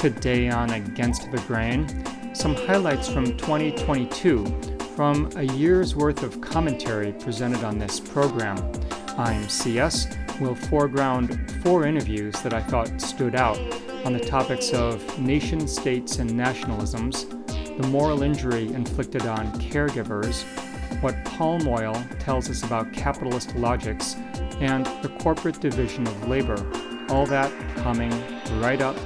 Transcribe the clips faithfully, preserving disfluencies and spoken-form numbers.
Today on Against the Grain, some highlights from twenty twenty-two from a year's worth of commentary presented on this program. I'm C S, will foreground four interviews that I thought stood out on the topics of nation states and nationalisms, the moral injury inflicted on caregivers, what palm oil tells us about capitalist logics, and the corporate division of labor. All that coming right up.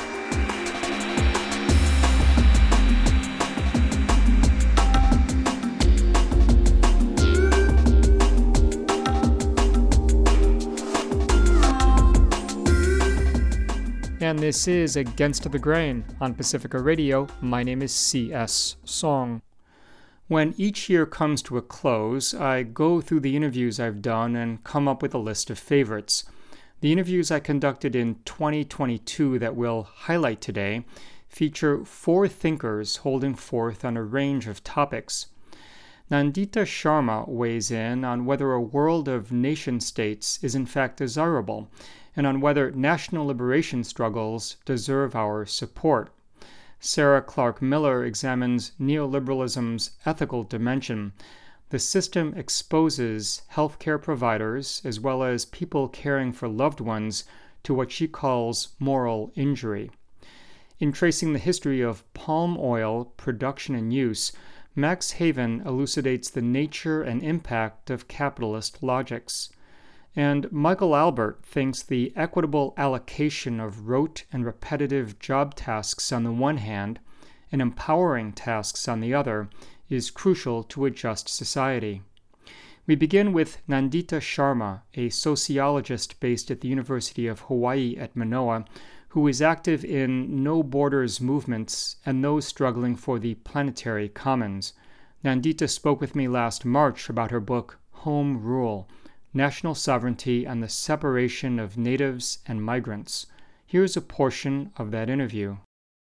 And this is Against the Grain on Pacifica Radio. My name is C S. Song. When each year comes to a close, I go through the interviews I've done and come up with a list of favorites. The interviews I conducted in twenty twenty-two that we'll highlight today feature four thinkers holding forth on a range of topics. Nandita Sharma weighs in on whether a world of nation-states is in fact desirable, and on whether national liberation struggles deserve our support. Sarah Clark Miller examines neoliberalism's ethical dimension. The system exposes healthcare providers, as well as people caring for loved ones, to what she calls moral injury. In tracing the history of palm oil production and use, Max Haven elucidates the nature and impact of capitalist logics. And Michael Albert thinks the equitable allocation of rote and repetitive job tasks on the one hand and empowering tasks on the other is crucial to a just society. We begin with Nandita Sharma, a sociologist based at the University of Hawaii at Manoa, who is active in no borders movements and those struggling for the planetary commons. Nandita spoke with me last March about her book, Home Rule: National Sovereignty and the Separation of Natives and Migrants. Here's a portion of that interview.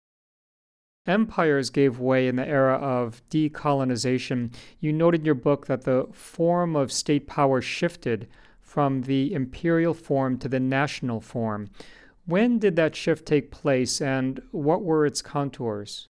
Empires gave way in the era of decolonization. You note in your book that the form of state power shifted from the imperial form to the national form. When did that shift take place, and what were its contours?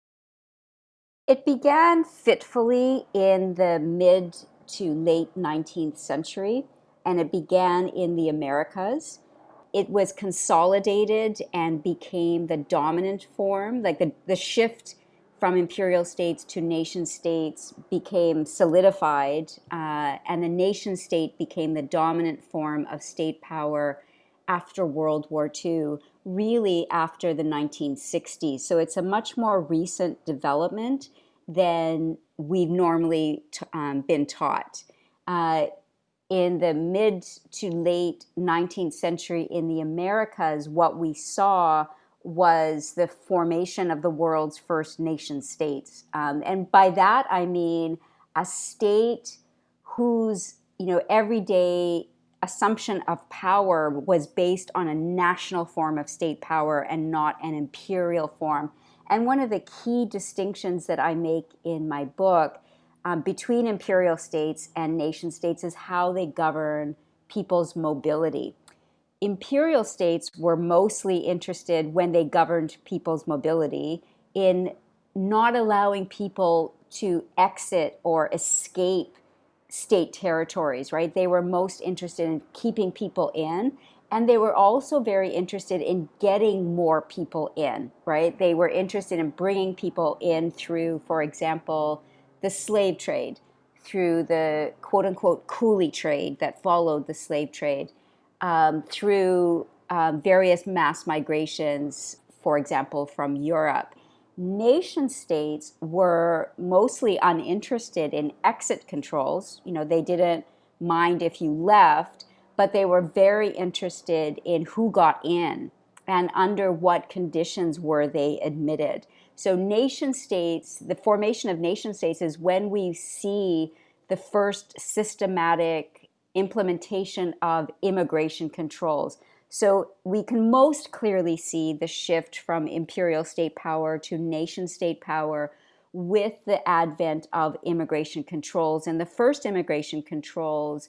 It began fitfully in the mid to late nineteenth century, and it began in the Americas. It was consolidated and became the dominant form, like the, the shift from imperial states to nation states became solidified, uh, and the nation state became the dominant form of state power after World War Two, really after the nineteen sixties. So it's a much more recent development than we've normally t- um, been taught. Uh, In the mid to late nineteenth century in the Americas, what we saw was the formation of the world's first nation states. Um, and by that, I mean a state whose, you know, everyday assumption of power was based on a national form of state power and not an imperial form. And one of the key distinctions that I make in my book Um, between imperial states and nation states is how they govern people's mobility. Imperial states were mostly interested, when they governed people's mobility, in not allowing people to exit or escape state territories, right? They were most interested in keeping people in, and they were also very interested in getting more people in, right? They were interested in bringing people in through, for example, the slave trade, through the quote-unquote coolie trade that followed the slave trade, um, through um, various mass migrations, for example, from Europe. Nation states were mostly uninterested in exit controls. You know, they didn't mind if you left, but they were very interested in who got in and under what conditions were they admitted. So nation states, the formation of nation states is when we see the first systematic implementation of immigration controls. So we can most clearly see the shift from imperial state power to nation state power with the advent of immigration controls. And the first immigration controls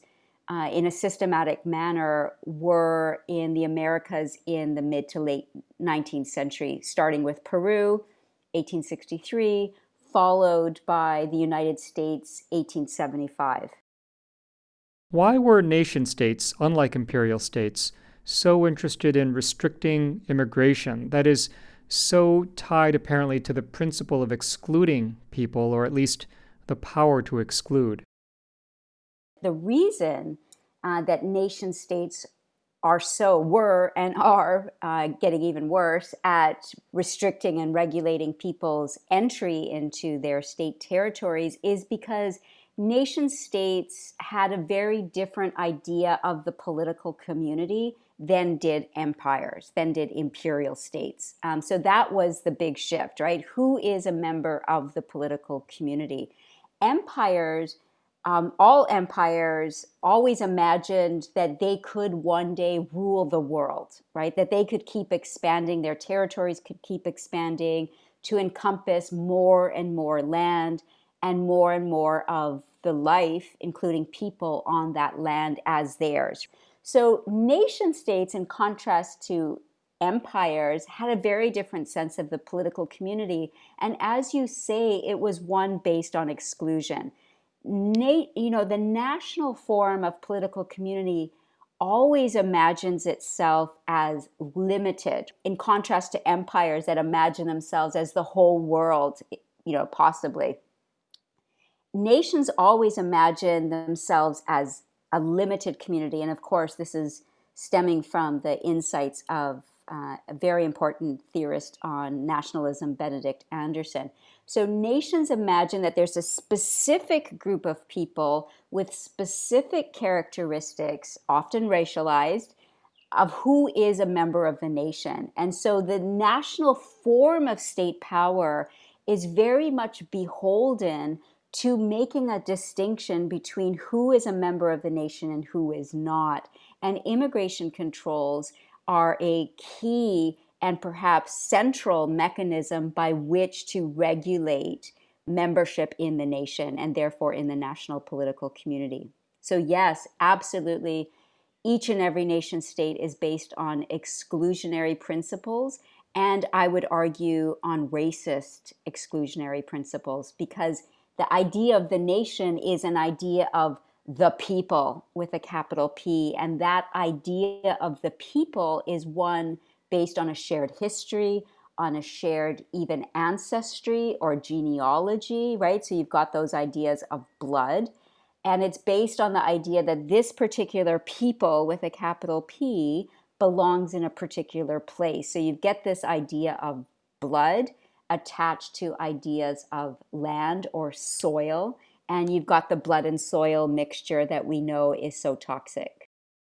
uh, in a systematic manner were in the Americas in the mid to late nineteenth century, starting with Peru, eighteen sixty-three, followed by the United States, eighteen seventy-five. Why were nation states, unlike imperial states, so interested in restricting immigration? That is, so tied apparently to the principle of excluding people, or at least the power to exclude. The reason uh, that nation states are so, were and are uh, getting even worse at restricting and regulating people's entry into their state territories is because nation states had a very different idea of the political community than did empires, than did imperial states. Um, so that was the big shift, right? Who is a member of the political community? Empires, um, all empires always imagined that they could one day rule the world, right? That they could keep expanding, their territories could keep expanding to encompass more and more land and more and more of the life, including people on that land, as theirs. So nation states, in contrast to empires, had a very different sense of the political community. And as you say, it was one based on exclusion. Na- you know, the national form of political community always imagines itself as limited, in contrast to empires that imagine themselves as the whole world, you know, possibly. Nations always imagine themselves as a limited community. And of course, this is stemming from the insights of uh, a very important theorist on nationalism, Benedict Anderson. So nations imagine that there's a specific group of people with specific characteristics, often racialized, of who is a member of the nation. And so the national form of state power is very much beholden to making a distinction between who is a member of the nation and who is not. And immigration controls are a key and perhaps central mechanism by which to regulate membership in the nation and therefore in the national political community. So yes, absolutely, each and every nation state is based on exclusionary principles, and I would argue on racist exclusionary principles, because the idea of the nation is an idea of the people with a capital P. And that idea of the people is one based on a shared history, on a shared even ancestry or genealogy, right? So you've got those ideas of blood. And it's based on the idea that this particular people with a capital P belongs in a particular place. So you get this idea of blood attached to ideas of land or soil, and you've got the blood and soil mixture that we know is so toxic.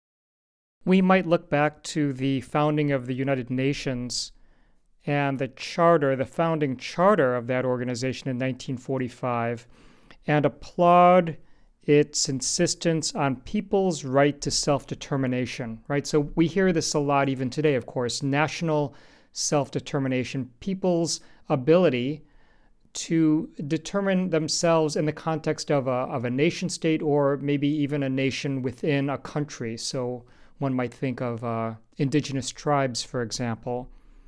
We might look back to the founding of the United Nations and the charter, the founding charter of that organization in nineteen forty-five, and applaud its insistence on people's right to self-determination, right? So we hear this a lot even today, of course, national self-determination, people's ability to determine themselves in the context of a, of a nation state or maybe even a nation within a country. So one might think of uh, indigenous tribes, for example.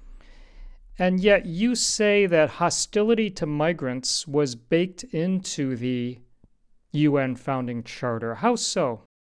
And yet you say that hostility to migrants was baked into the U N founding charter. How so?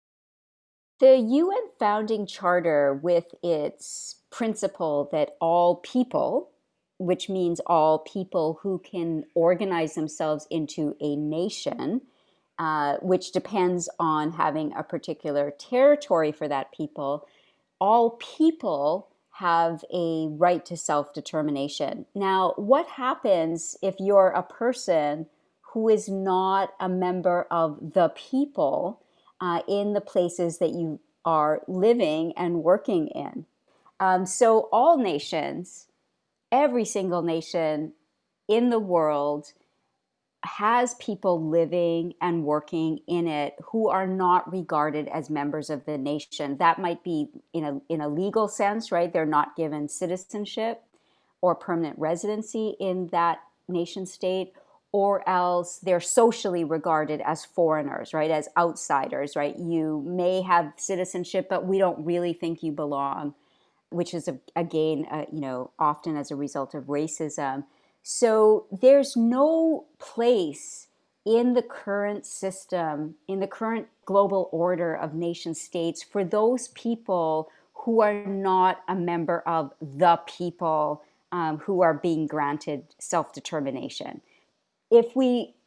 The U N founding charter, with its principle that all people, which means all people who can organize themselves into a nation, uh, which depends on having a particular territory for that people, all people have a right to self-determination. Now, what happens if you're a person who is not a member of the people uh, in the places that you are living and working in? Um, so all nations, every single nation in the world has people living and working in it who are not regarded as members of the nation. That might be in a, in a legal sense, right? They're not given citizenship or permanent residency in that nation state, or else they're socially regarded as foreigners, right, as outsiders, right? You may have citizenship, but we don't really think you belong, which is, a, again, uh, you know, often as a result of racism. So there's no place in the current system, in the current global order of nation states, for those people who are not a member of the people um, who are being granted self-determination. If we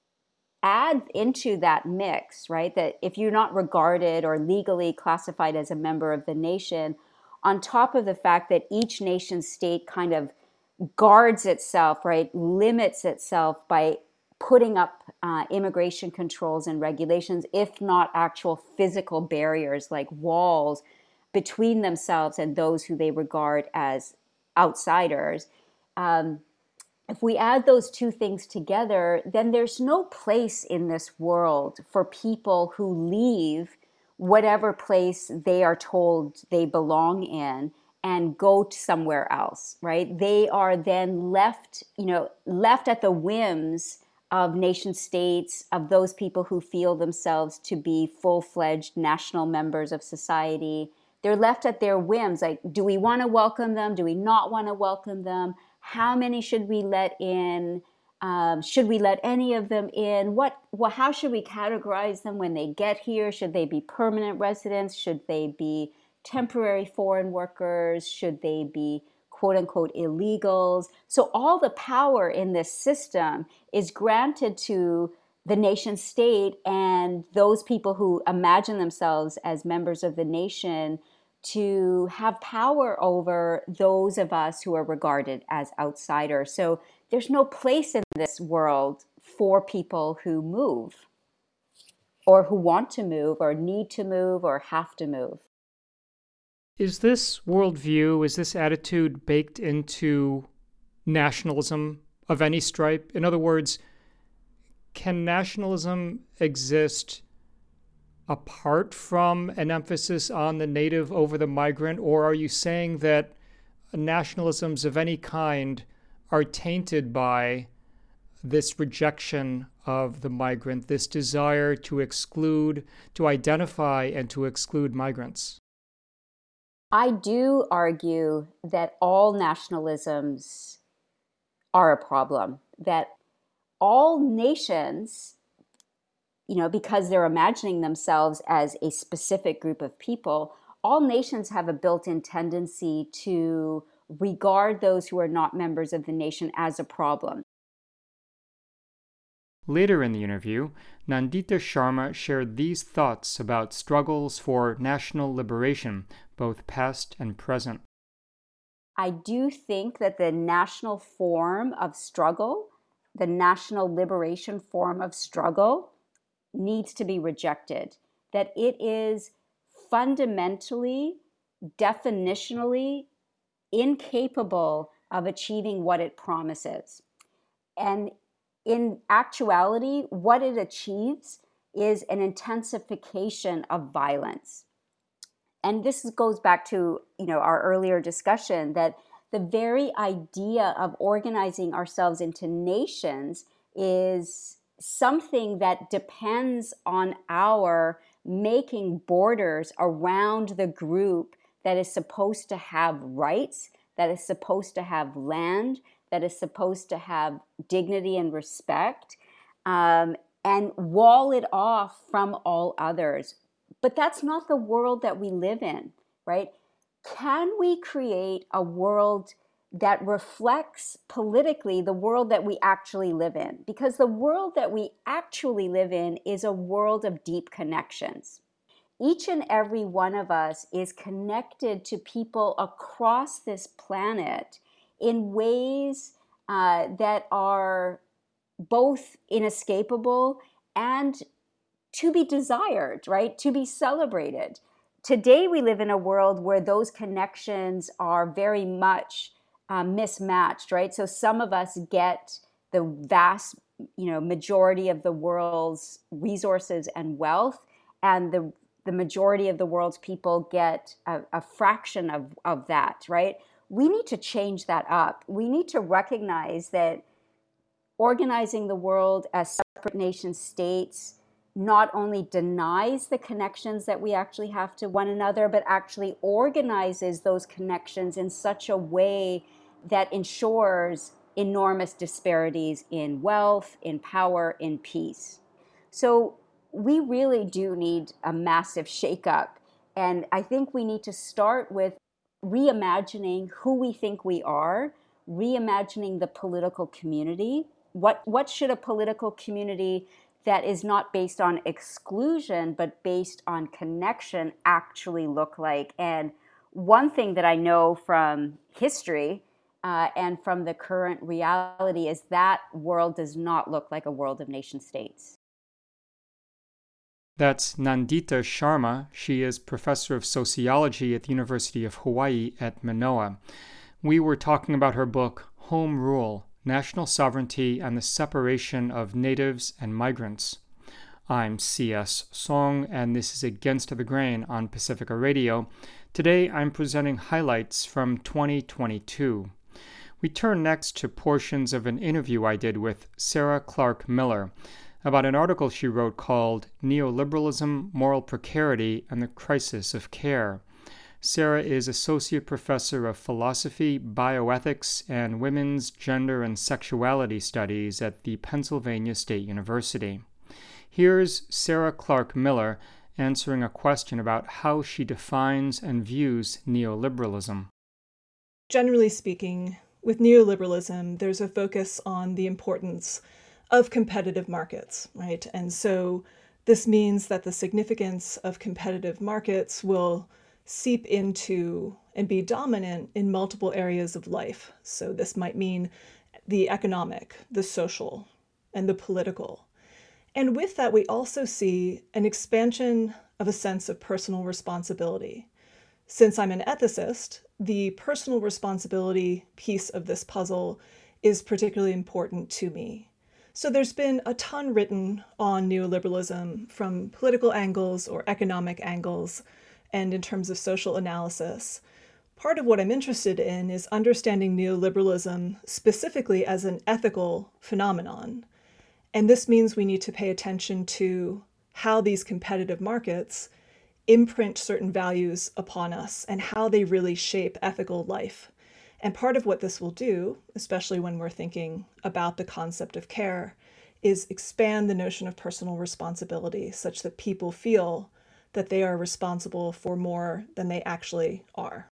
add into that mix, right, that if you're not regarded or legally classified as a member of the nation, on top of the fact that each nation state kind of guards itself, right, limits itself by putting up uh, immigration controls and regulations, if not actual physical barriers like walls between themselves and those who they regard as outsiders. Um, if we add those two things together, then there's no place in this world for people who leave whatever place they are told they belong in and go to somewhere else, right? They are then left, you know, left at the whims of nation states, of those people who feel themselves to be full-fledged national members of society. They're left at their whims. Like, do we want to welcome them? Do we not want to welcome them? How many should we let in? Um, should we let any of them in? What, well, how should we categorize them when they get here? Should they be permanent residents? Should they be temporary foreign workers? Should they be quote unquote illegals? So all the power in this system is granted to the nation state and those people who imagine themselves as members of the nation to have power over those of us who are regarded as outsiders. So there's no place in this world for people who move or who want to move or need to move or have to move. Is this worldview, is this attitude baked into nationalism of any stripe? In other words, can nationalism exist apart from an emphasis on the native over the migrant, or are you saying that nationalisms of any kind are tainted by this rejection of the migrant, this desire to exclude, to identify and to exclude migrants? I do argue that all nationalisms are a problem, that all nations, you know, because they're imagining themselves as a specific group of people, all nations have a built-in tendency to regard those who are not members of the nation as a problem. Later in the interview, Nandita Sharma shared these thoughts about struggles for national liberation, both past and present. I do think that the national form of struggle, the national liberation form of struggle, needs to be rejected, that it is fundamentally, definitionally incapable of achieving what it promises. And in actuality, what it achieves is an intensification of violence. And this goes back to, you know, our earlier discussion that the very idea of organizing ourselves into nations is something that depends on our making borders around the group that is supposed to have rights, that is supposed to have land, that is supposed to have dignity and respect, um, and wall it off from all others. But that's not the world that we live in, right? Can we create a world that reflects politically the world that we actually live in? Because the world that we actually live in is a world of deep connections. Each and every one of us is connected to people across this planet in ways uh, that are both inescapable and to be desired, right? To be celebrated. Today, we live in a world where those connections are very much uh, mismatched, right? So some of us get the vast, you know, majority of the world's resources and wealth, and the the majority of the world's people get a, a fraction of, of that, right? We need to change that up. We need to recognize that organizing the world as separate nation states not only denies the connections that we actually have to one another, but actually organizes those connections in such a way that ensures enormous disparities in wealth, in power, in peace. So we really do need a massive shakeup. And I think we need to start with reimagining who we think we are, reimagining the political community. What, what should a political community that is not based on exclusion, but based on connection actually look like? And one thing that I know from history uh, and from the current reality is that world does not look like a world of nation states. That's Nandita Sharma. She is professor of sociology at the University of Hawaii at Manoa. We were talking about her book, Home Rule: National Sovereignty and the Separation of Natives and Migrants. I'm C S Song, and this is Against the Grain on Pacifica Radio. Today I'm presenting highlights from twenty twenty-two. We turn next to portions of an interview I did with Sarah Clark Miller about an article she wrote called Neoliberalism, Moral Precarity, and the Crisis of Care. Sarah is Associate Professor of Philosophy, Bioethics, and Women's Gender and Sexuality Studies at the Pennsylvania State University. Here's Sarah Clark Miller answering a question about how she defines and views neoliberalism. Generally speaking, with neoliberalism, there's a focus on the importance of competitive markets, right? And so this means that the significance of competitive markets will seep into and be dominant in multiple areas of life. So this might mean the economic, the social, and the political. And with that, we also see an expansion of a sense of personal responsibility. Since I'm an ethicist, the personal responsibility piece of this puzzle is particularly important to me. So there's been a ton written on neoliberalism from political angles or economic angles and in terms of social analysis. Part of what I'm interested in is understanding neoliberalism specifically as an ethical phenomenon. And this means we need to pay attention to how these competitive markets imprint certain values upon us and how they really shape ethical life. And part of what this will do, especially when we're thinking about the concept of care, is expand the notion of personal responsibility such that people feel that they are responsible for more than they actually are.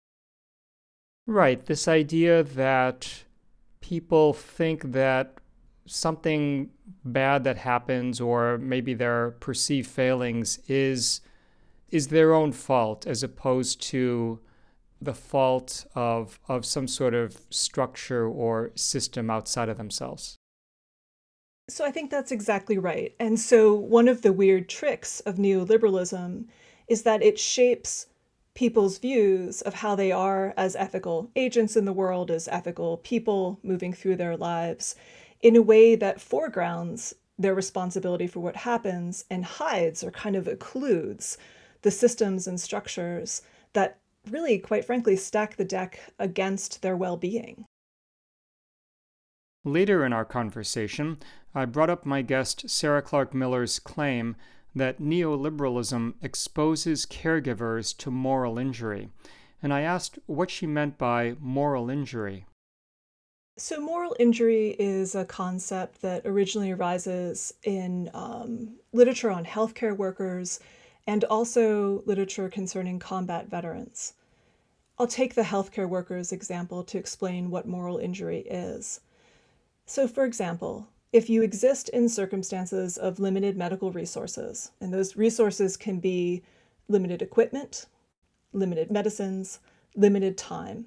Right, this idea that people think that something bad that happens or maybe their perceived failings is is their own fault as opposed to the fault of of some sort of structure or system outside of themselves. So I think that's exactly right. And so one of the weird tricks of neoliberalism is that it shapes people's views of how they are as ethical agents in the world, as ethical people moving through their lives, in a way that foregrounds their responsibility for what happens and hides or kind of occludes the systems and structures that really, quite frankly, stack the deck against their well-being. Later in our conversation, I brought up my guest Sarah Clark Miller's claim that neoliberalism exposes caregivers to moral injury, and I asked what she meant by moral injury. So moral injury is a concept that originally arises in um, literature on healthcare workers and also literature concerning combat veterans. I'll take the healthcare workers example to explain what moral injury is. So for example, if you exist in circumstances of limited medical resources, and those resources can be limited equipment, limited medicines, limited time.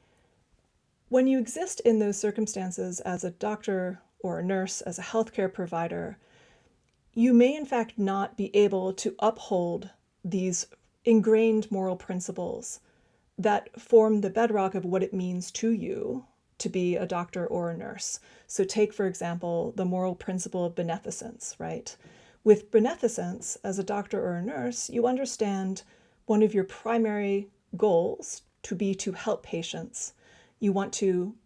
When you exist in those circumstances as a doctor or a nurse, as a healthcare provider, you may in fact not be able to uphold these ingrained moral principles that form the bedrock of what it means to you to be a doctor or a nurse. So take, for example, the moral principle of beneficence, right? With beneficence, as a doctor or a nurse, you understand one of your primary goals to be to help patients. You want to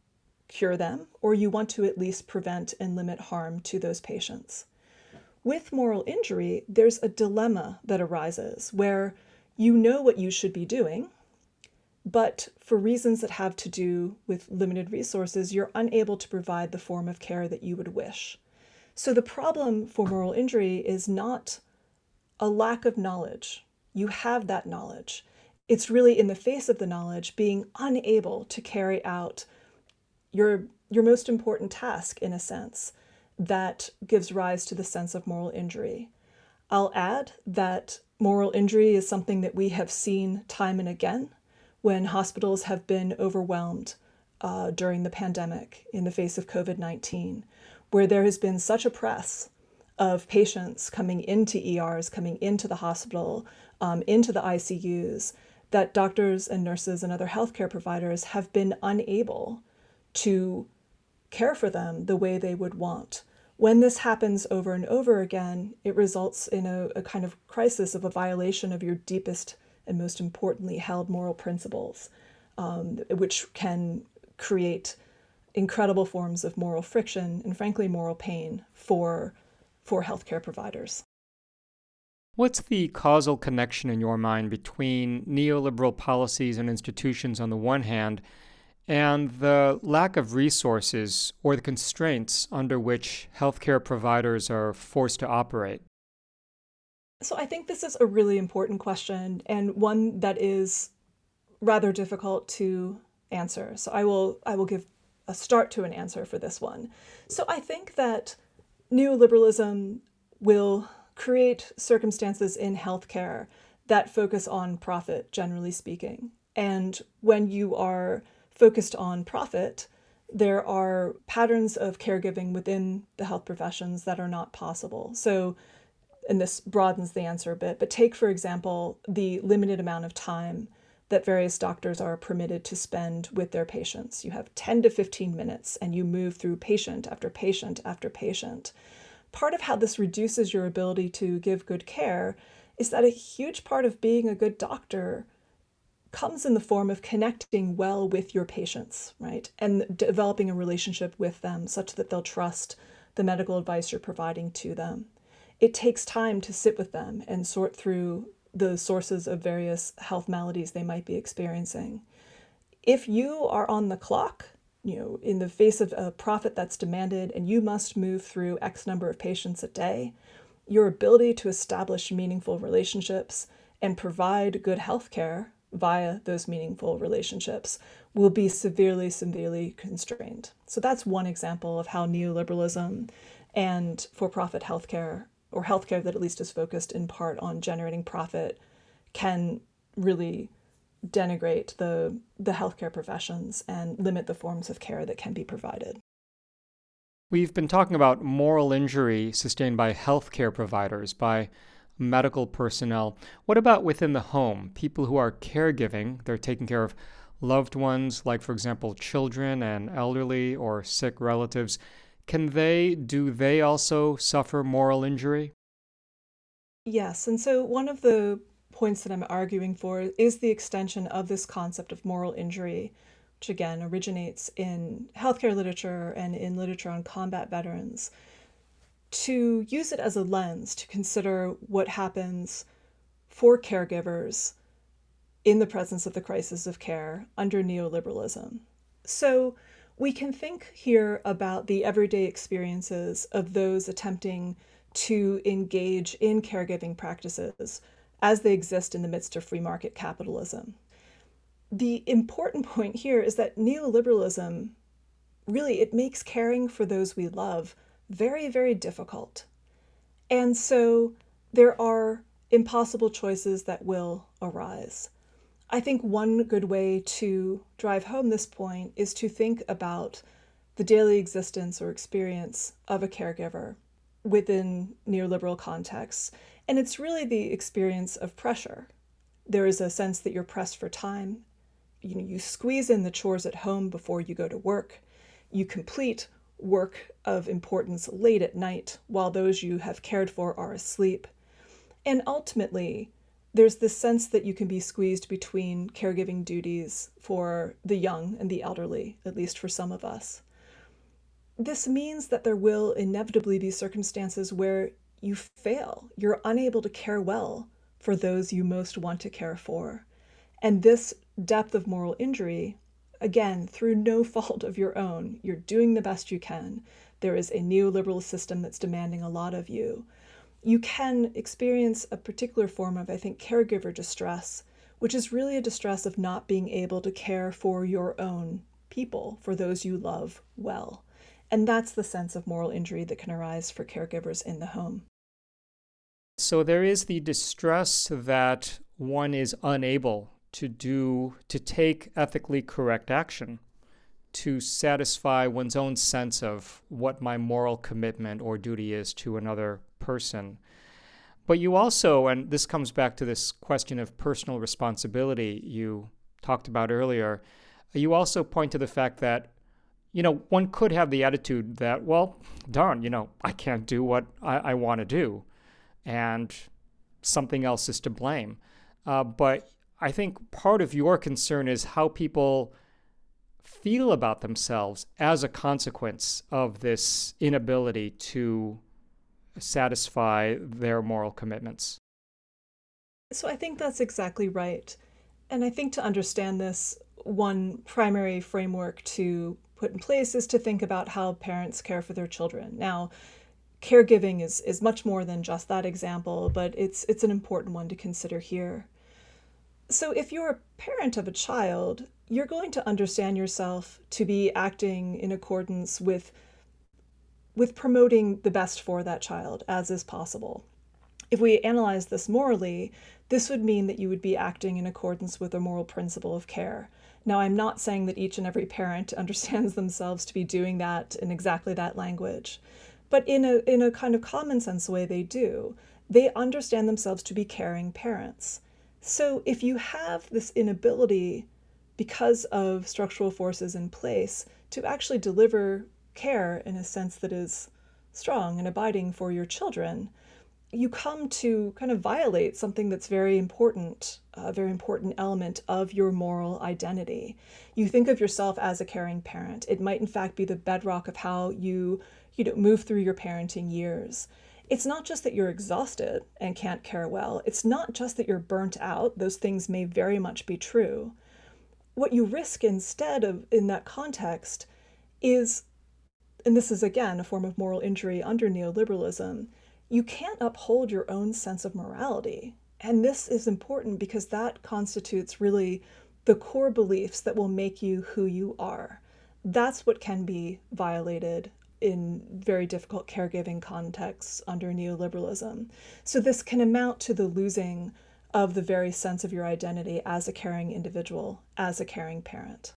cure them, or you want to at least prevent and limit harm to those patients. With moral injury, there's a dilemma that arises where you know what you should be doing, but for reasons that have to do with limited resources, you're unable to provide the form of care that you would wish. So the problem for moral injury is not a lack of knowledge. You have that knowledge. It's really in the face of the knowledge, being unable to carry out your, your most important task, in a sense, that gives rise to the sense of moral injury. I'll add that moral injury is something that we have seen time and again when hospitals have been overwhelmed uh, during the pandemic in the face of COVID nineteen, where there has been such a press of patients coming into E Rs, coming into the hospital, um, into the I C Us, that doctors and nurses and other healthcare providers have been unable to care for them the way they would want. When this happens over and over again, it results in a, a kind of crisis of a violation of your deepest and most importantly held moral principles, um, which can create incredible forms of moral friction and frankly moral pain for, for healthcare providers. What's the causal connection in your mind between neoliberal policies and institutions on the one hand and the lack of resources or the constraints under which healthcare providers are forced to operate? So I think this is a really important question and one that is rather difficult to answer. So I will I will give a start to an answer for this one. So I think that neoliberalism will create circumstances in healthcare that focus on profit, generally speaking. And when you are focused on profit, there are patterns of caregiving within the health professions that are not possible. So, and this broadens the answer a bit, but take, for example, the limited amount of time that various doctors are permitted to spend with their patients. You have ten to fifteen minutes and you move through patient after patient after patient. Part of how this reduces your ability to give good care is that a huge part of being a good doctor comes in the form of connecting well with your patients, right? And developing a relationship with them such that they'll trust the medical advice you're providing to them. It takes time to sit with them and sort through the sources of various health maladies they might be experiencing. If you are on the clock, you know, in the face of a profit that's demanded and you must move through X number of patients a day, your ability to establish meaningful relationships and provide good health care via those meaningful relationships will be severely, severely constrained. So that's one example of how neoliberalism and for-profit healthcare, or healthcare that at least is focused in part on generating profit, can really denigrate the, the healthcare professions and limit the forms of care that can be provided. We've been talking about moral injury sustained by healthcare providers, by medical personnel. What about within the home? People who are caregiving, they're taking care of loved ones, like, for example, children and elderly or sick relatives. Can they, do they also suffer moral injury? Yes, and so one of the points that I'm arguing for is the extension of this concept of moral injury, which again originates in healthcare literature and in literature on combat veterans, to use it as a lens to consider what happens for caregivers in the presence of the crisis of care under neoliberalism. So we can think here about the everyday experiences of those attempting to engage in caregiving practices as they exist in the midst of free market capitalism. The important point here is that neoliberalism, really, it makes caring for those we love very, very difficult. And so there are impossible choices that will arise. I think one good way to drive home this point is to think about the daily existence or experience of a caregiver within neoliberal contexts. And it's really the experience of pressure. There is a sense that you're pressed for time. You know, you squeeze in the chores at home before you go to work. You complete work of importance late at night while those you have cared for are asleep. And ultimately, there's this sense that you can be squeezed between caregiving duties for the young and the elderly, at least for some of us. This means that there will inevitably be circumstances where you fail. You're unable to care well for those you most want to care for. And this depth of moral injury, again, through no fault of your own, you're doing the best you can. There is a neoliberal system that's demanding a lot of you. You can experience a particular form of, I think, caregiver distress, which is really a distress of not being able to care for your own people, for those you love well. And that's the sense of moral injury that can arise for caregivers in the home. So there is the distress that one is unable to do, to take ethically correct action, to satisfy one's own sense of what my moral commitment or duty is to another person. But you also, and this comes back to this question of personal responsibility you talked about earlier, you also point to the fact that, you know, one could have the attitude that, well, darn, you know, I can't do what I, I want to do, and something else is to blame. Uh, but I think part of your concern is how people feel about themselves as a consequence of this inability to satisfy their moral commitments. So I think that's exactly right. And I think to understand this, one primary framework to put in place is to think about how parents care for their children. Now, caregiving is, is much more than just that example, but it's it's an important one to consider here. So if you're a parent of a child, you're going to understand yourself to be acting in accordance with, with promoting the best for that child, as is possible. If we analyze this morally, this would mean that you would be acting in accordance with a moral principle of care. Now, I'm not saying that each and every parent understands themselves to be doing that in exactly that language, but in a in a kind of common sense way they do. They understand themselves to be caring parents. So if you have this inability, because of structural forces in place, to actually deliver care in a sense that is strong and abiding for your children, you come to kind of violate something that's very important, a very important element of your moral identity. You think of yourself as a caring parent. It might in fact be the bedrock of how you, you know, move through your parenting years. It's not just that you're exhausted and can't care well. It's not just that you're burnt out. Those things may very much be true. What you risk instead of in that context is, and this is again a form of moral injury under neoliberalism, you can't uphold your own sense of morality. And this is important because that constitutes really the core beliefs that will make you who you are. That's what can be violated in very difficult caregiving contexts under neoliberalism. So this can amount to the losing of the very sense of your identity as a caring individual, as a caring parent.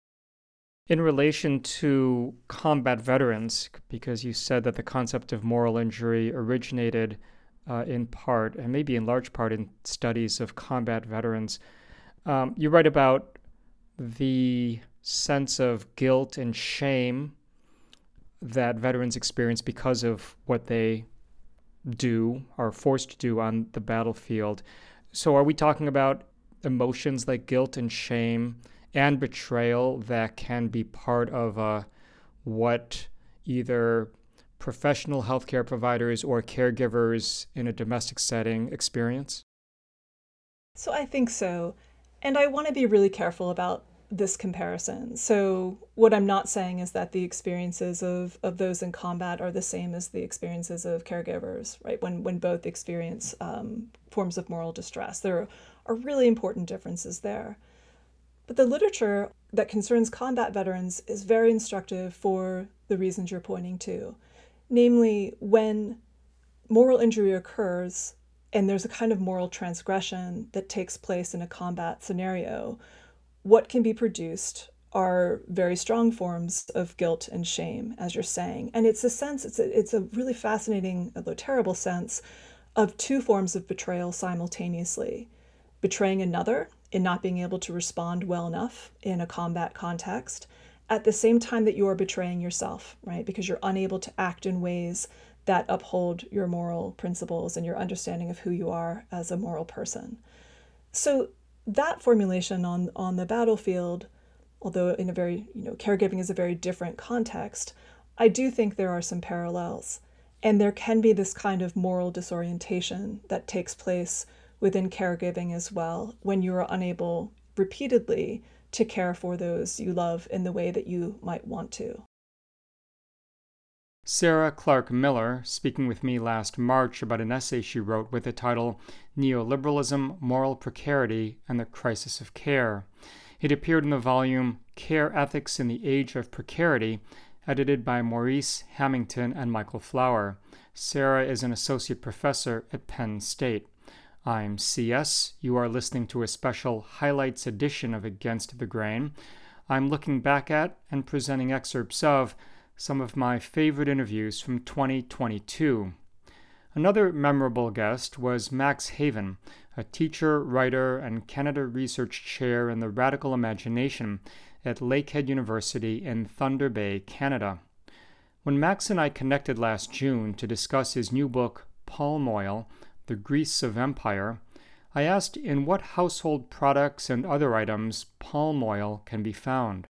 In relation to combat veterans, because you said that the concept of moral injury originated uh, in part, and maybe in large part, in studies of combat veterans, um, you write about the sense of guilt and shame that veterans experience because of what they do, are forced to do on the battlefield. So are we talking about emotions like guilt and shame and betrayal that can be part of uh, what either professional healthcare providers or caregivers in a domestic setting experience? So I think so. And I want to be really careful about this comparison. So what I'm not saying is that the experiences of, of those in combat are the same as the experiences of caregivers, right? When, when both experience um, forms of moral distress. There are really important differences there. But the literature that concerns combat veterans is very instructive for the reasons you're pointing to. Namely, when moral injury occurs and there's a kind of moral transgression that takes place in a combat scenario, what can be produced are very strong forms of guilt and shame, as you're saying. And it's a sense, it's a, it's a really fascinating, although terrible sense, of two forms of betrayal simultaneously. Betraying another in not being able to respond well enough in a combat context, at the same time that you are betraying yourself, right? Because you're unable to act in ways that uphold your moral principles and your understanding of who you are as a moral person. So that formulation on, on the battlefield, although in a very, you know, caregiving is a very different context, I do think there are some parallels. And there can be this kind of moral disorientation that takes place within caregiving as well, when you are unable repeatedly to care for those you love in the way that you might want to. Sarah Clark Miller, speaking with me last March about an essay she wrote with the title Neoliberalism, Moral Precarity, and the Crisis of Care. It appeared in the volume Care Ethics in the Age of Precarity, edited by Maurice Hamilton and Michael Flower. Sarah is an associate professor at Penn State. I'm C S. You are listening to a special highlights edition of Against the Grain. I'm looking back at and presenting excerpts of some of my favorite interviews from twenty twenty-two. Another memorable guest was Max Haven, a teacher, writer, and Canada Research Chair in the Radical Imagination at Lakehead University in Thunder Bay, Canada. When Max and I connected last June to discuss his new book, Palm Oil, The Grease of Empire, I asked in what household products and other items palm oil can be found.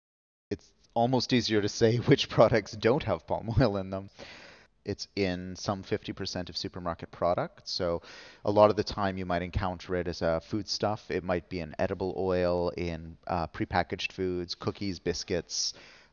It's almost easier to say which products don't have palm oil in them. It's in some fifty percent of supermarket products. So a lot of the time you might encounter it as a foodstuff. It might be an edible oil in uh, prepackaged foods, cookies, biscuits,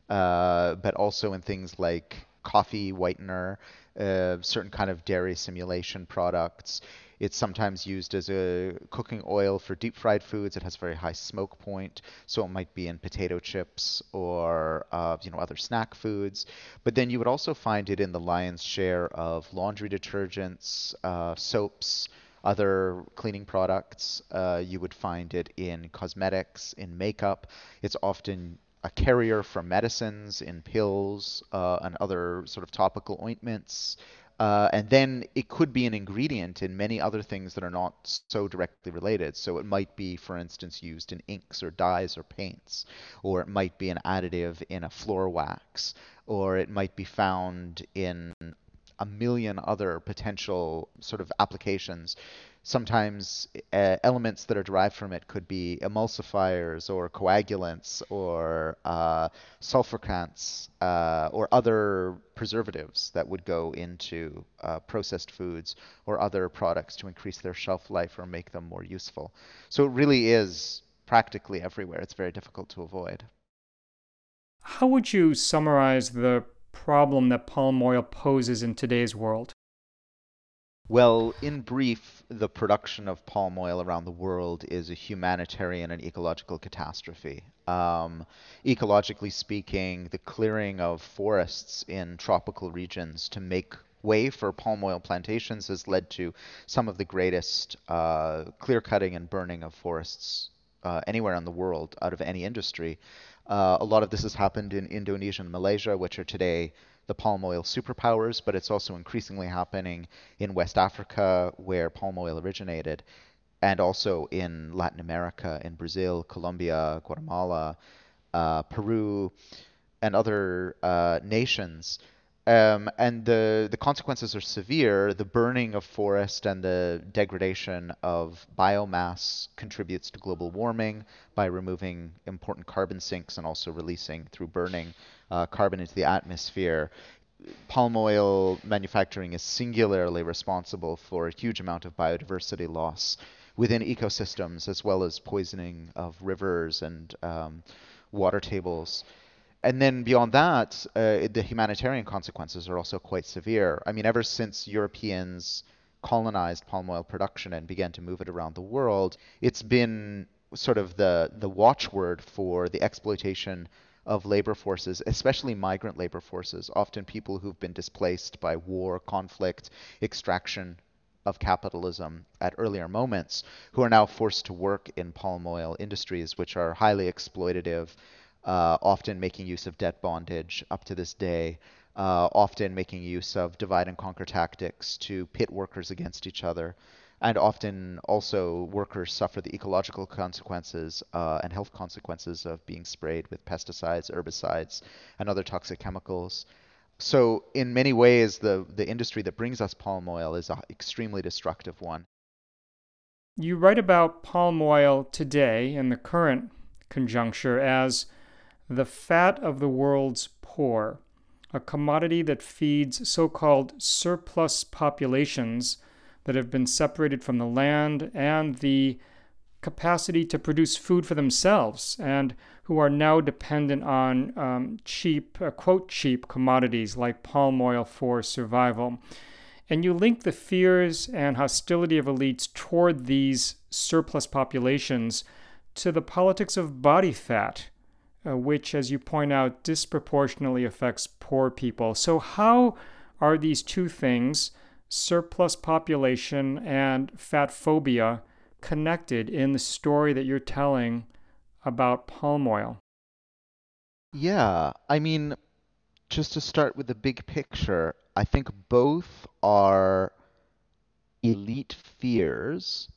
uh, but also in things like coffee whitener, uh, certain kind of dairy simulation products. It's sometimes used as a cooking oil for deep fried foods. It has a very high smoke point, so it might be in potato chips or uh, you know other snack foods. But then you would also find it in the lion's share of laundry detergents, uh, soaps, other cleaning products. Uh, you would find it in cosmetics, in makeup. It's often a carrier for medicines, in pills, uh, and other sort of topical ointments. Uh, and then it could be an ingredient in many other things that are not so directly related. So it might be, for instance, used in inks or dyes or paints, or it might be an additive in a floor wax, or it might be found in a million other potential sort of applications. Sometimes uh, elements that are derived from it could be emulsifiers or coagulants or uh, sulfurants uh, or other preservatives that would go into uh, processed foods or other products to increase their shelf life or make them more useful. So it really is practically everywhere. It's very difficult to avoid. How would you summarize the problem that palm oil poses in today's world? Well, in brief, the production of palm oil around the world is a humanitarian and ecological catastrophe. Um, ecologically speaking, the clearing of forests in tropical regions to make way for palm oil plantations has led to some of the greatest uh, clear cutting and burning of forests uh, anywhere in the world out of any industry. Uh, a lot of this has happened in Indonesia and Malaysia, which are today the palm oil superpowers, but it's also increasingly happening in West Africa, where palm oil originated, and also in Latin America, in Brazil, Colombia, Guatemala, uh, Peru, and other uh, nations. Um, and the, the consequences are severe. The burning of forest and the degradation of biomass contributes to global warming by removing important carbon sinks and also releasing, through burning, uh, carbon into the atmosphere. Palm oil manufacturing is singularly responsible for a huge amount of biodiversity loss within ecosystems, as well as poisoning of rivers and um, water tables. And then beyond that, uh, the humanitarian consequences are also quite severe. I mean, ever since Europeans colonized palm oil production and began to move it around the world, it's been sort of the, the watchword for the exploitation of labor forces, especially migrant labor forces, often people who've been displaced by war, conflict, extraction of capitalism at earlier moments, who are now forced to work in palm oil industries, which are highly exploitative, Uh, often making use of debt bondage up to this day, uh, often making use of divide and conquer tactics to pit workers against each other, and often also workers suffer the ecological consequences uh, and health consequences of being sprayed with pesticides, herbicides, and other toxic chemicals. So in many ways, the, the industry that brings us palm oil is an extremely destructive one. You write about palm oil today in the current conjuncture as the fat of the world's poor, a commodity that feeds so-called surplus populations that have been separated from the land and the capacity to produce food for themselves and who are now dependent on um, cheap, uh, quote, cheap commodities like palm oil for survival. And you link the fears and hostility of elites toward these surplus populations to the politics of body fat, uh, which, as you point out, disproportionately affects poor people. So how are these two things, surplus population and fat phobia, connected in the story that you're telling about palm oil? Yeah, I mean, just to start with the big picture, I think both are elite fears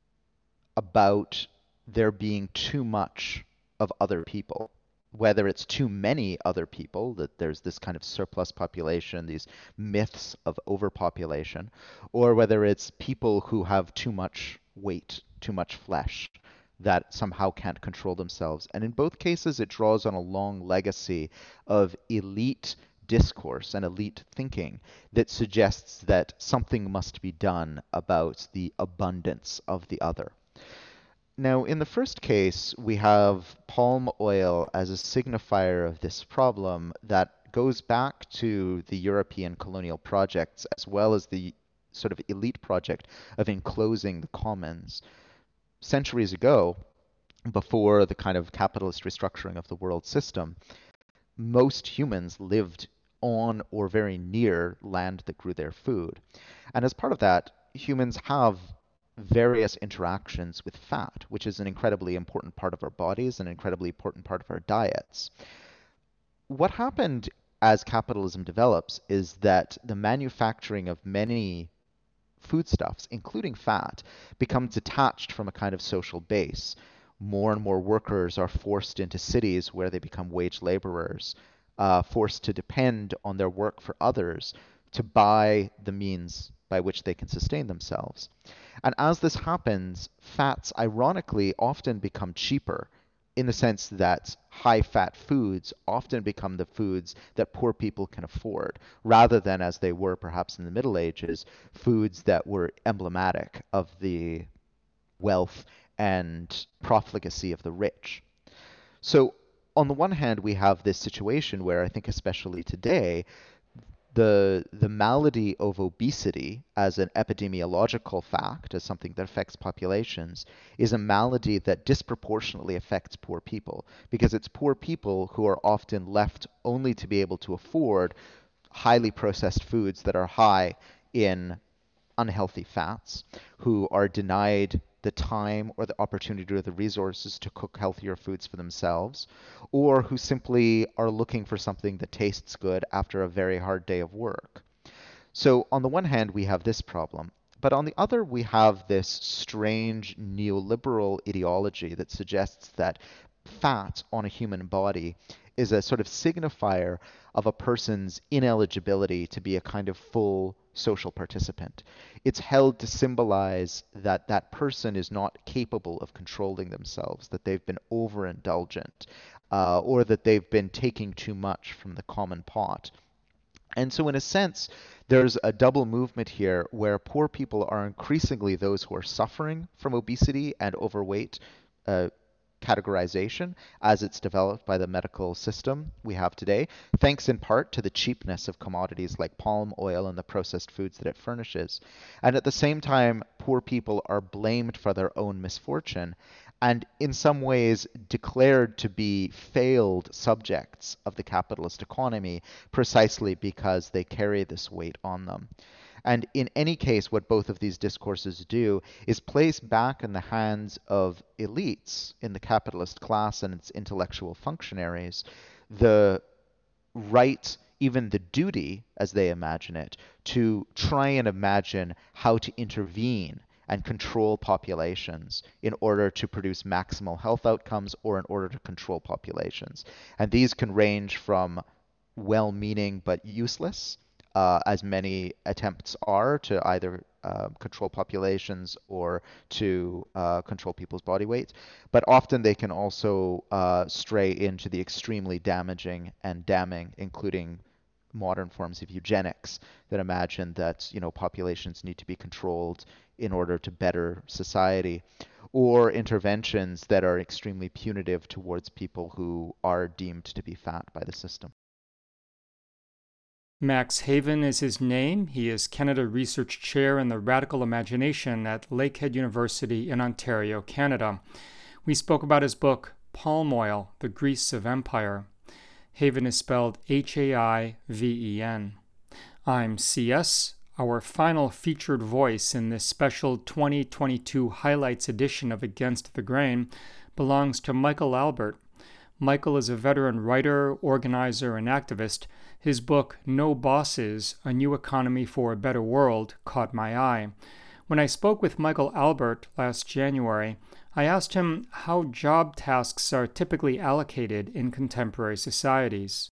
about there being too much of other people. Whether it's too many other people, that there's this kind of surplus population, these myths of overpopulation, or whether it's people who have too much weight, too much flesh, that somehow can't control themselves. And in both cases, it draws on a long legacy of elite discourse and elite thinking that suggests that something must be done about the abundance of the other. Now, in the first case, we have palm oil as a signifier of this problem that goes back to the European colonial projects as well as the sort of elite project of enclosing the commons. Centuries ago, before the kind of capitalist restructuring of the world system, most humans lived on or very near land that grew their food. And as part of that, humans have various interactions with fat, which is an incredibly important part of our bodies, an incredibly important part of our diets. What happened as capitalism develops is that the manufacturing of many foodstuffs, including fat, becomes detached from a kind of social base. More and more workers are forced into cities where they become wage laborers, uh, forced to depend on their work for others to buy the means by which they can sustain themselves. And as this happens, fats ironically often become cheaper in the sense that high-fat foods often become the foods that poor people can afford, rather than, as they were perhaps in the Middle Ages, foods that were emblematic of the wealth and profligacy of the rich. So on the one hand, we have this situation where I think especially today, the the malady of obesity as an epidemiological fact, as something that affects populations, is a malady that disproportionately affects poor people, because it's poor people who are often left only to be able to afford highly processed foods that are high in unhealthy fats, who are denied the time or the opportunity or the resources to cook healthier foods for themselves, or who simply are looking for something that tastes good after a very hard day of work. So on the one hand, we have this problem. But on the other, we have this strange neoliberal ideology that suggests that fat on a human body is a sort of signifier of a person's ineligibility to be a kind of full social participant. It's held to symbolize that that person is not capable of controlling themselves, that they've been overindulgent, uh, or that they've been taking too much from the common pot. And so in a sense, there's a double movement here where poor people are increasingly those who are suffering from obesity and overweight uh, categorization as it's developed by the medical system we have today, thanks in part to the cheapness of commodities like palm oil and the processed foods that it furnishes. And at the same time, poor people are blamed for their own misfortune and in some ways declared to be failed subjects of the capitalist economy precisely because they carry this weight on them. And in any case, what both of these discourses do is place back in the hands of elites in the capitalist class and its intellectual functionaries the right, even the duty, as they imagine it, to try and imagine how to intervene and control populations in order to produce maximal health outcomes or in order to control populations. And these can range from well-meaning but useless, uh, as many attempts are to either uh, control populations or to uh, control people's body weight. But often they can also uh, stray into the extremely damaging and damning, including modern forms of eugenics that imagine that, you know, populations need to be controlled in order to better society, or interventions that are extremely punitive towards people who are deemed to be fat by the system. Max Haven is his name. He is Canada Research Chair in the Radical Imagination at Lakehead University in Ontario, Canada. We spoke about his book, Palm Oil, The Grease of Empire. Haven is spelled H A I V E N. I'm C S. Our final featured voice in this special twenty twenty-two Highlights edition of Against the Grain belongs to Michael Albert. Michael is a veteran writer, organizer, and activist. His book, No Bosses, A New Economy for a Better World, caught my eye. When I spoke with Michael Albert last January, I asked him how job tasks are typically allocated in contemporary societies.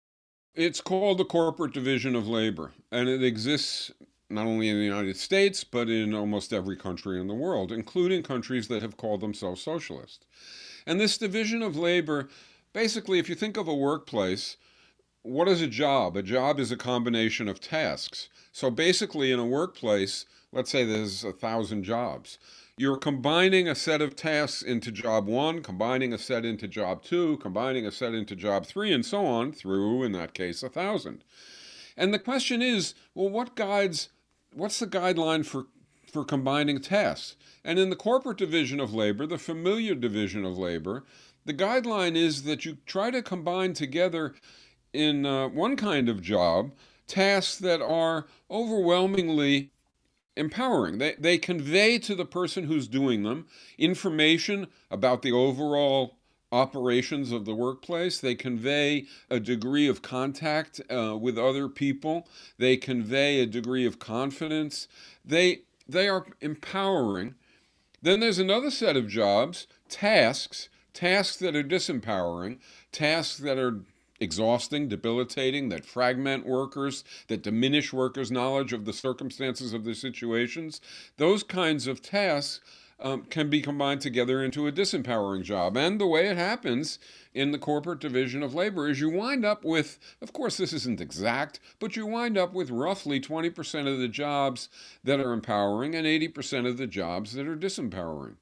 It's called the corporate division of labor, and it exists not only in the United States, but in almost every country in the world, including countries that have called themselves socialist. And this division of labor, basically, if you think of a workplace, what is a job? A job is a combination of tasks. So basically, in a workplace, let's say there's a thousand jobs. You're combining a set of tasks into job one, combining a set into job two, combining a set into job three, and so on through, in that case, a thousand. And the question is, well, what guides, what's the guideline for, for combining tasks? And in the corporate division of labor, the familiar division of labor, the guideline is that you try to combine together in uh, one kind of job tasks that are overwhelmingly empowering. They, they convey to the person who's doing them information about the overall operations of the workplace. They convey a degree of contact uh, with other people. They convey a degree of confidence. They, they are empowering. Then there's another set of jobs, tasks, tasks that are disempowering, tasks that are exhausting, debilitating, that fragment workers, that diminish workers' knowledge of the circumstances of their situations. Those kinds of tasks um, can be combined together into a disempowering job. And the way it happens in the corporate division of labor is you wind up with, of course this isn't exact, but you wind up with roughly twenty percent of the jobs that are empowering and eighty percent of the jobs that are disempowering.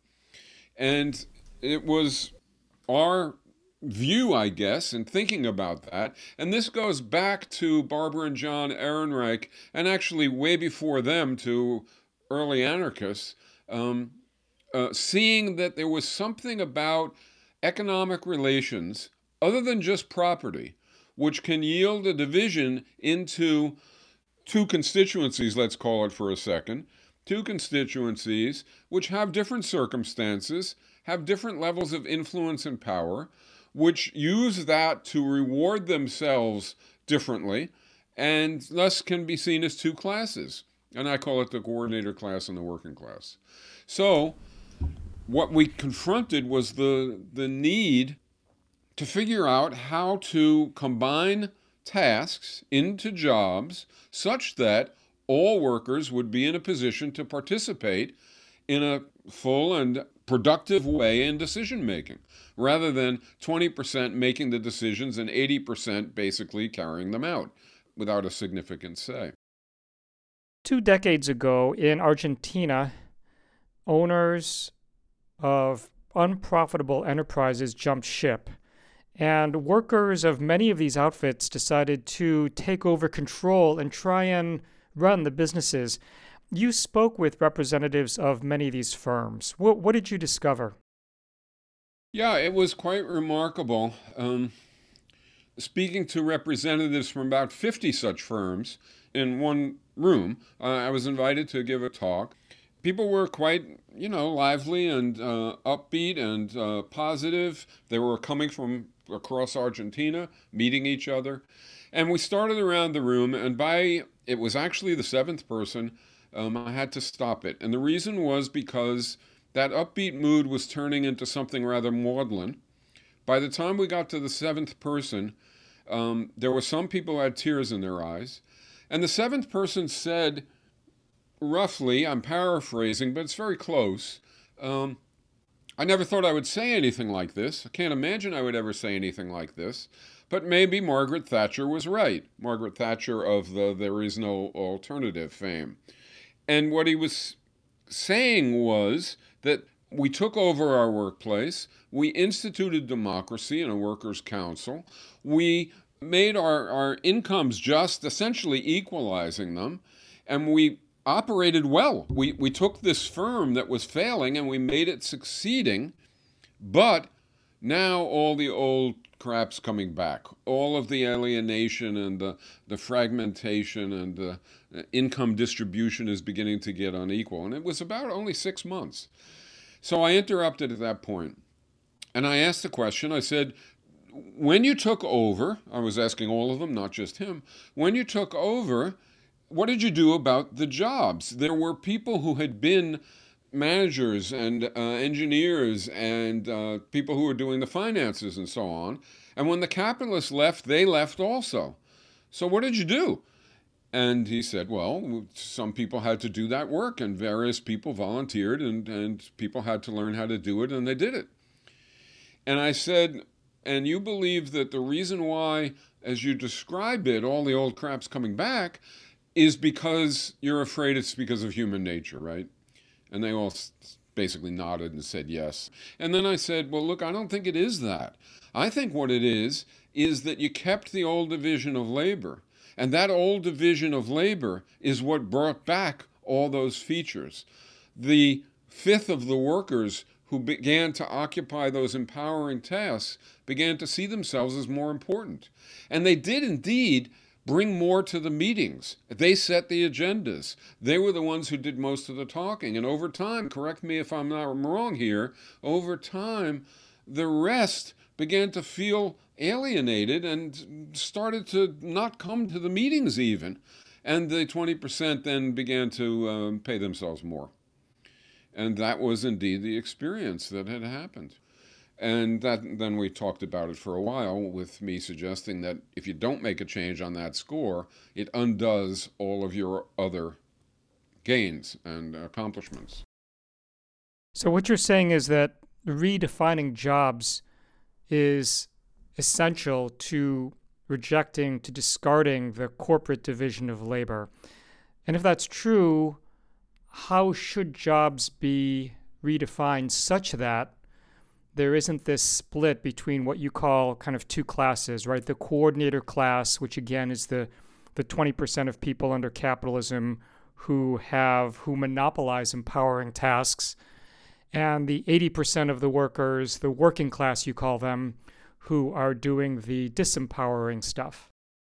And it was our view, I guess, in thinking about that. And this goes back to Barbara and John Ehrenreich, and actually way before them to early anarchists, um, uh, seeing that there was something about economic relations, other than just property, which can yield a division into two constituencies, let's call it for a second, two constituencies which have different circumstances, have different levels of influence and power, which use that to reward themselves differently, and thus can be seen as two classes. And I call it the coordinator class and the working class. So what we confronted was the, the need to figure out how to combine tasks into jobs such that all workers would be in a position to participate in a full and productive way in decision making, rather than twenty percent making the decisions and eighty percent basically carrying them out without a significant say. Two decades ago in Argentina, owners of unprofitable enterprises jumped ship, and workers of many of these outfits decided to take over control and try and run the businesses. You spoke with representatives of many of these firms. What, what did you discover? Yeah, it was quite remarkable. Um, speaking to representatives from about fifty such firms in one room, uh, I was invited to give a talk. People were quite, you know, lively and uh, upbeat and uh, positive. They were coming from across Argentina, meeting each other. And we started around the room, and by, it was actually the seventh person, um, I had to stop it. And the reason was because that upbeat mood was turning into something rather maudlin. By the time we got to the seventh person, Um, there were some people who had tears in their eyes. And the seventh person said, roughly, I'm paraphrasing, but it's very close, um, I never thought I would say anything like this. I can't imagine I would ever say anything like this. But maybe Margaret Thatcher was right. Margaret Thatcher of the There Is No Alternative fame. And what he was saying was that we took over our workplace, we instituted democracy and a workers' council, we made our, our incomes just, essentially equalizing them, and we operated well. We, we took this firm that was failing and we made it succeeding, but now all the old crap's coming back. All of the alienation and the, the fragmentation and the income distribution is beginning to get unequal. And it was about only six months. So I interrupted at that point, and I asked the question. I said, when you took over, I was asking all of them, not just him, when you took over, what did you do about the jobs? There were people who had been managers and uh, engineers and uh, people who were doing the finances and so on. And when the capitalists left, they left also. So what did you do? And he said, well, some people had to do that work, and various people volunteered, and, and people had to learn how to do it, and they did it. And I said, and you believe that the reason why, as you describe it, all the old crap's coming back is because you're afraid it's because of human nature, right? And they all basically nodded and said yes. And then I said, well, look, I don't think it is that. I think what it is, is that you kept the old division of labor. And that old division of labor is what brought back all those features. The fifth of the workers who began to occupy those empowering tasks began to see themselves as more important. And they did indeed bring more to the meetings. They set the agendas. They were the ones who did most of the talking. And over time, correct me if I'm not wrong here, over time, the rest began to feel alienated and started to not come to the meetings even. And the twenty percent then began to um, pay themselves more. And that was indeed the experience that had happened. And that, then we talked about it for a while, with me suggesting that if you don't make a change on that score, it undoes all of your other gains and accomplishments. So what you're saying is that redefining jobs is essential to rejecting, to discarding the corporate division of labor. And if that's true, how should jobs be redefined such that there isn't this split between what you call kind of two classes, right? The coordinator class, which again is the, the twenty percent of people under capitalism who have, who monopolize empowering tasks, and the eighty percent of the workers, the working class you call them, who are doing the disempowering stuff.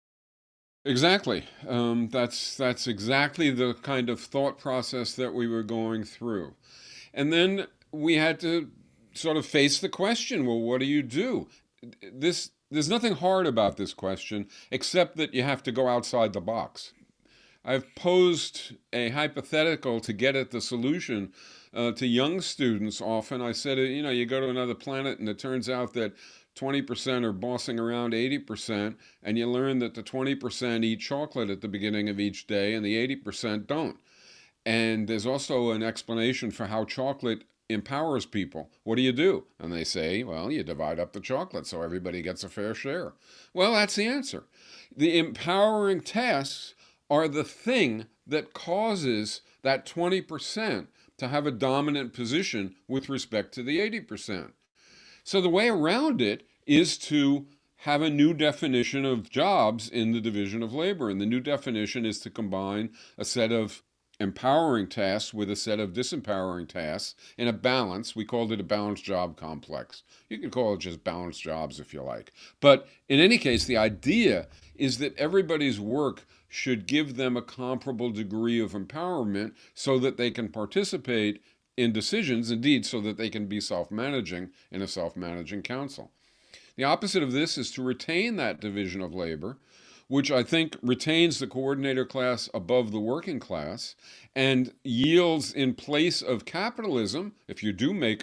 Exactly. Um, that's that's exactly the kind of thought process that we were going through. And then we had to sort of face the question, well, what do you do? This there's nothing hard about this question, except that you have to go outside the box. I've posed a hypothetical to get at the solution uh, to young students often. I said, you know, you go to another planet and it turns out that twenty percent are bossing around eighty percent, and you learn that the twenty percent eat chocolate at the beginning of each day and the eighty percent don't. And there's also an explanation for how chocolate empowers people. What do you do? And they say, well, you divide up the chocolate so everybody gets a fair share. Well, that's the answer. The empowering tasks are the thing that causes that twenty percent to have a dominant position with respect to the eighty percent. So the way around it is to have a new definition of jobs in the division of labor. And the new definition is to combine a set of empowering tasks with a set of disempowering tasks in a balance. We called it a balanced job complex. You can call it just balanced jobs if you like. But in any case, the idea is that everybody's work should give them a comparable degree of empowerment so that they can participate in decisions, indeed, so that they can be self-managing in a self-managing council. The opposite of this is to retain that division of labor, which I think retains the coordinator class above the working class and yields, in place of capitalism, if you do make a,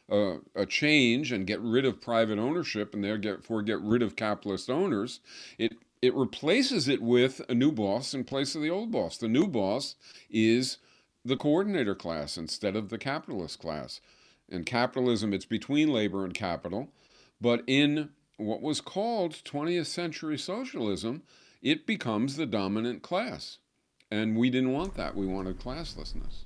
a, a change and get rid of private ownership and therefore get rid of capitalist owners, it it replaces it with a new boss in place of the old boss. The new boss is the coordinator class instead of the capitalist class. In capitalism, it's between labor and capital, but in what was called twentieth century socialism, it becomes the dominant class. And we didn't want that. We wanted classlessness.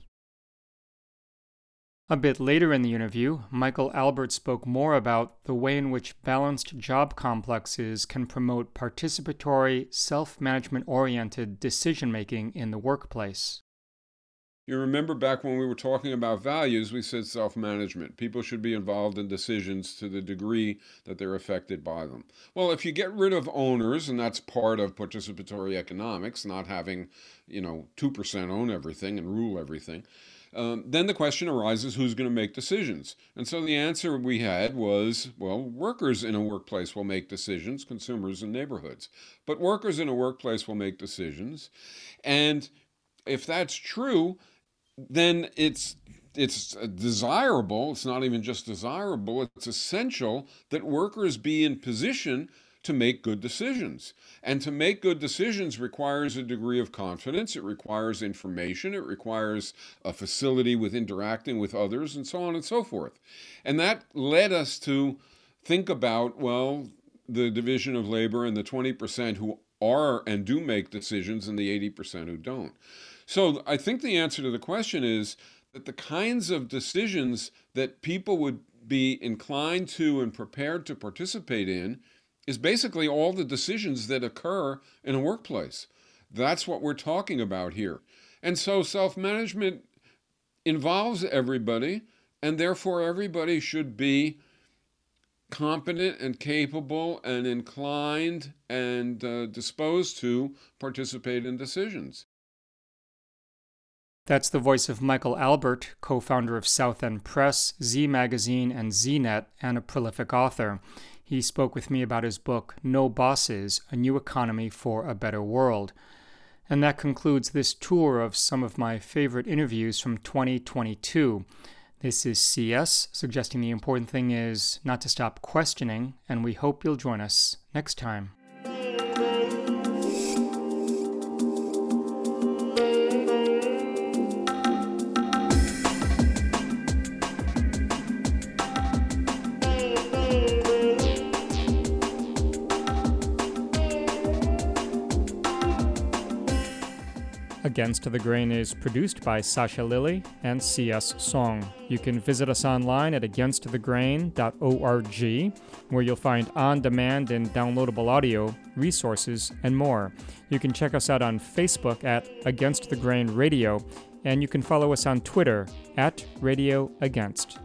A bit later in the interview, Michael Albert spoke more about the way in which balanced job complexes can promote participatory, self-management-oriented decision-making in the workplace. You remember back when we were talking about values, we said self-management. People should be involved in decisions to the degree that they're affected by them. Well, if you get rid of owners, and that's part of participatory economics, not having, you know, two percent own everything and rule everything, Um, then the question arises, who's going to make decisions? And so the answer we had was, well, workers in a workplace will make decisions, consumers in neighborhoods. But workers in a workplace will make decisions. And if that's true, then it's it's desirable, it's not even just desirable, it's essential that workers be in position to make good decisions. And to make good decisions requires a degree of confidence, it requires information, it requires a facility with interacting with others, and so on and so forth. And that led us to think about, well, the division of labor and the twenty percent who are and do make decisions and the eighty percent who don't. So I think the answer to the question is that the kinds of decisions that people would be inclined to and prepared to participate in is basically all the decisions that occur in a workplace. That's what we're talking about here. And so self-management involves everybody, and therefore everybody should be competent and capable and inclined and uh, disposed to participate in decisions. That's the voice of Michael Albert, co-founder of South End Press, Z Magazine, and Z Net, and a prolific author. He spoke with me about his book, No Bosses, A New Economy for a Better World. And that concludes this tour of some of my favorite interviews from twenty twenty-two. This is C S, suggesting the important thing is not to stop questioning, and we hope you'll join us next time. Against the Grain is produced by Sasha Lilly and C S Song. You can visit us online at against the grain dot org, where you'll find on-demand and downloadable audio, resources, and more. You can check us out on Facebook at Against the Grain Radio, and you can follow us on Twitter at Radio Against.